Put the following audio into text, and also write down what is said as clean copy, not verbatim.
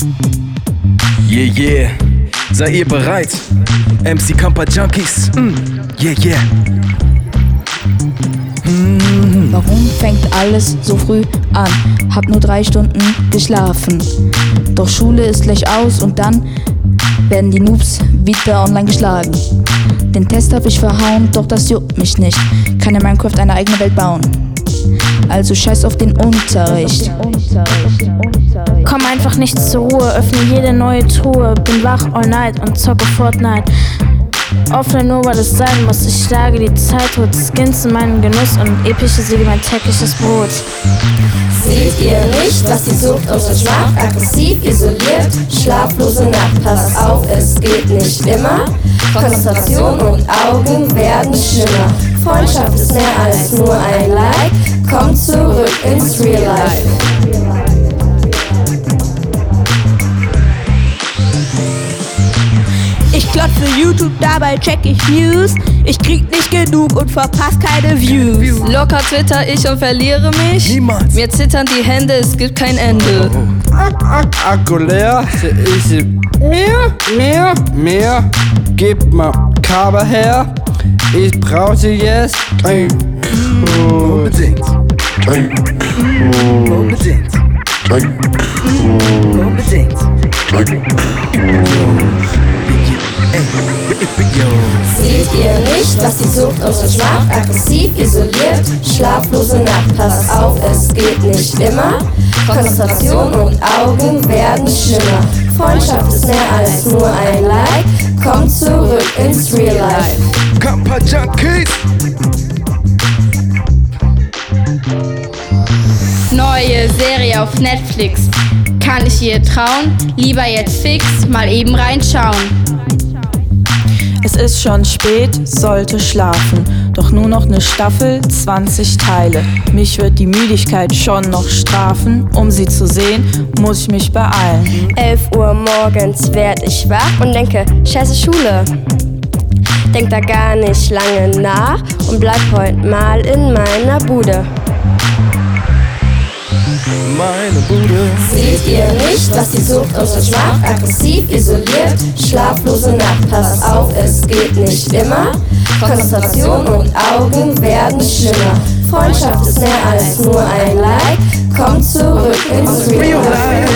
Yeah, yeah, seid ihr bereit? MC Camper Junkies, yeah, yeah. Warum fängt alles so früh an? Hab nur 3 Stunden geschlafen. Doch Schule ist gleich aus und dann werden die Noobs wieder online geschlagen. Den Test hab ich verhauen, doch das juckt mich nicht. Kann in Minecraft eine eigene Welt bauen. Also scheiß auf den Unterricht. Komm einfach nicht zur Ruhe, öffne jede neue Truhe. Bin wach all night und zocke Fortnite. Offline nur, weil es sein muss. Ich schlage die Zeit tot, Skins in meinen Genuss und epische Siege mein tägliches Brot. Seht ihr nicht, was die Sucht uns macht? Aggressiv, isoliert, schlaflose Nacht. Pass auf, es geht nicht immer. Konzentration und Augen werden schlimmer. Freundschaft ist mehr als nur ein Like. Komm zurück ins Real Life. Ich klotze YouTube, dabei check ich News. Ich krieg nicht genug und verpass keine Views. Locker Twitter ich und verliere mich. Niemals. Mir zittern die Hände, es gibt kein Ende. Akku leer, ich mehr, gib mal Kabel her. Ich brauch sie jetzt. Unbedingt. Unbedingt. Unbedingt. Seht ihr nicht, was die Sucht uns macht? Aggressiv, isoliert, schlaflose Nacht. Pass auf, es geht nicht immer. Konzentration und Augen werden schlimmer. Freundschaft ist mehr als nur ein Like. Komm zurück ins Real Life. Camper Junkies. Neue Serie auf Netflix. Kann ich ihr trauen? Lieber jetzt fix, mal eben reinschauen. Es ist schon spät, sollte schlafen. Doch nur noch eine Staffel, 20 Teile. Mich wird die Müdigkeit schon noch strafen. Um sie zu sehen, muss ich mich beeilen. 11 Uhr morgens werd ich wach und denke, scheiße Schule. Denk da gar nicht lange nach und bleib heut mal in meiner Bude. Meine Bude. Seht ihr nicht, was die Sucht uns macht? Aggressiv, isoliert, schlaflose Nacht. Pass auf, es geht nicht immer. Konzentration und Augen werden schlimmer. Freundschaft ist mehr als nur ein Like. Komm zurück ins Real Life.